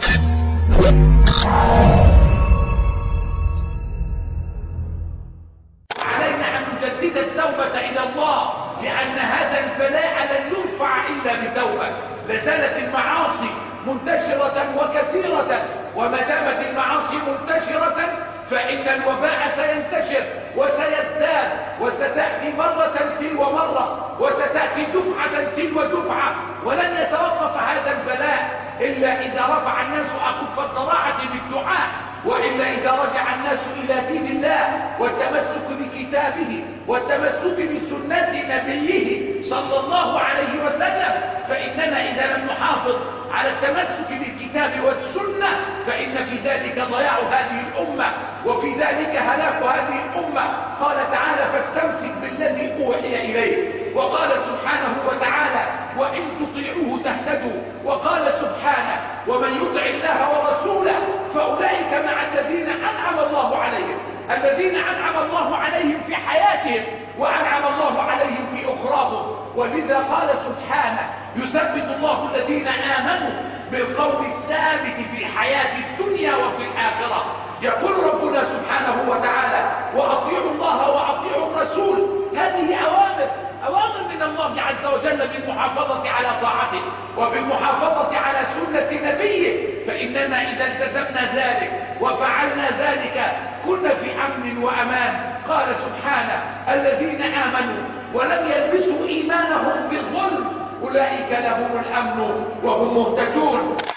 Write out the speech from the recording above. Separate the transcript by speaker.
Speaker 1: علينا أن نجدد التوبة إلى الله، لأن هذا البلاء لن يرفع إلا بتوبة. لازالت المعاصي منتشرة وكثيرة، وما دامت المعاصي منتشرة فإن الوباء سينتشر وسيزداد، وستأتي مرة تلو مرة، وستأتي دفعة تلو دفعة، ولن يتوقف هذا البلاء إلا إذا رفع الناس أكف الضراعة بالدعاء، وإلا إذا رجع الناس إلى دين الله والتمسك بكتابه والتمسك بسنة نبيه صلى الله عليه وسلم. فإننا إذا لم نحافظ على التمسك بالكتاب والسنة فإن في ذلك ضياع هذه الأمة، وفي ذلك هلاك هذه الأمة. قال تعالى: فاستمسك بالذي أوحي إليه. وقال سبحانه وتعالى: وإن تطيعوه تهتدوا. وقال سبحانه: ومن يطع الله ورسوله فأولئك مع الذين أنعم الله عليهم، الذين أنعم الله عليهم في حياتهم وأنعم الله عليهم في أخراهم. ولذا قال سبحانه: يثبت الله الذين آمنوا بالقول الثابت في الحياة الدنيا وفي الآخرة. يقول ربنا سبحانه وتعالى: وأطيعوا الله وأطيعوا الرسول. هذه أوامر من الله عز وجل بالمحافظة على طاعته وبالمحافظة على سنة نبيه. فإننا إذا التزمنا ذلك وفعلنا ذلك كنا في أمن وأمان. قال سبحانه: الذين آمنوا ولم يلبسوا إيمانهم بالظلم أولئك لهم الأمن وهم مهتدون.